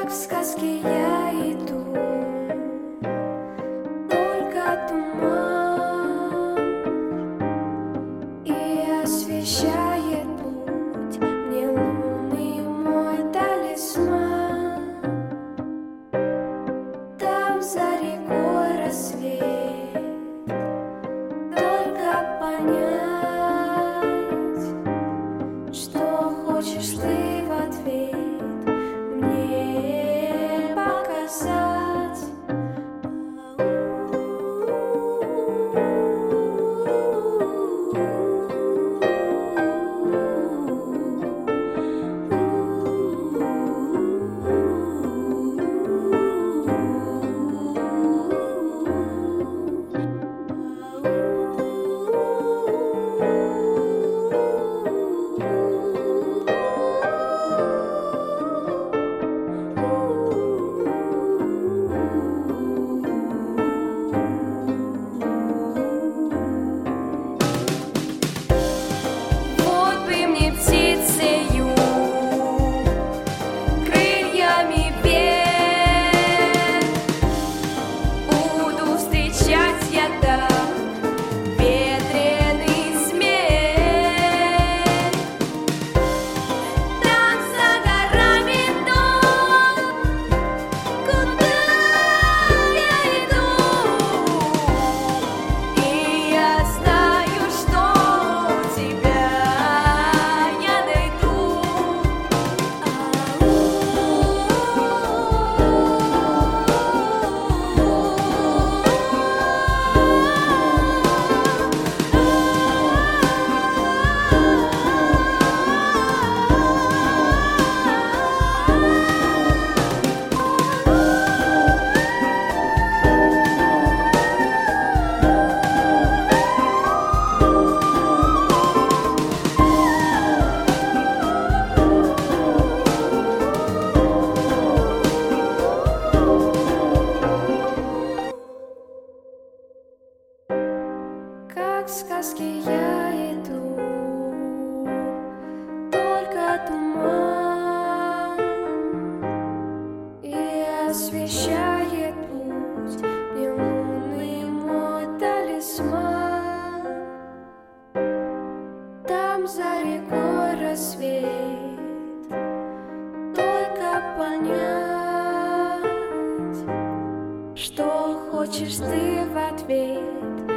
Как в сказке я иду, только туман, и освещает путь мне лунный мой талисман. Там за рекой рассвет, только понять, что хочешь ты в ответ мне показать. Как в сказке я иду, только туман, и освещает путь мне лунный мой талисман. Там за рекой рассвет, только понять, что хочешь ты в ответ